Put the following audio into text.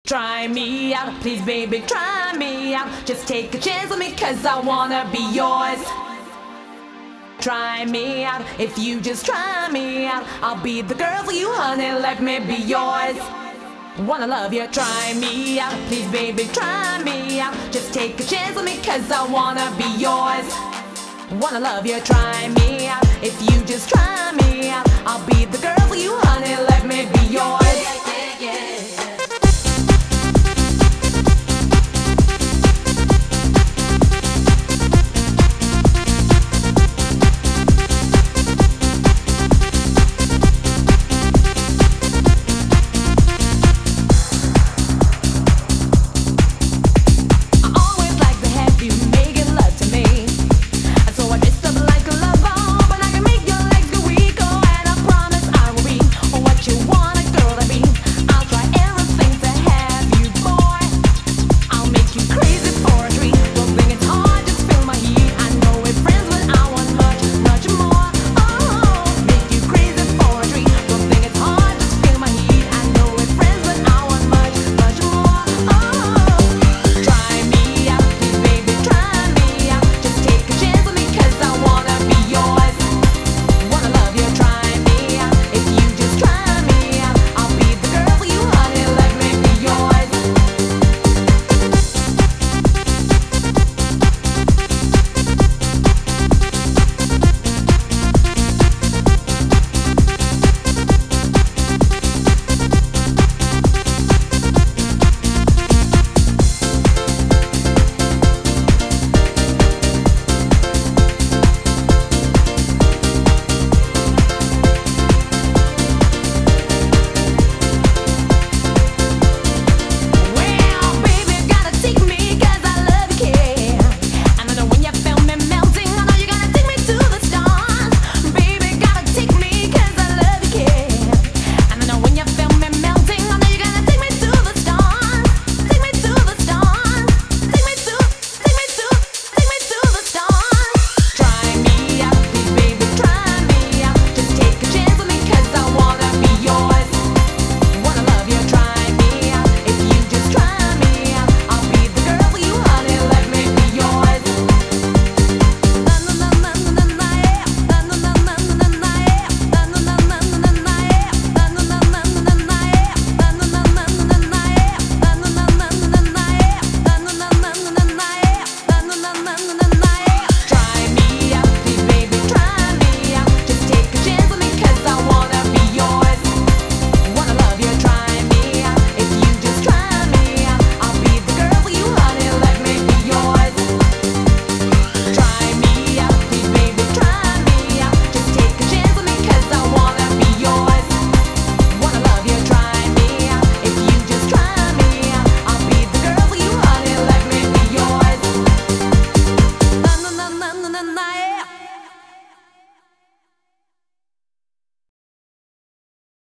Try me out, please baby, try me out. Just take a chance with me, cause I wanna be yours. Try me out, if you just try me out, I'll be the girl for you, honey, let me be yours. Wanna love you, try me out, please baby, try me out. Just take a chance with me, cause I wanna be yours. Wanna love you, try me out, if you just try me out, I'll be the girl for you, honey.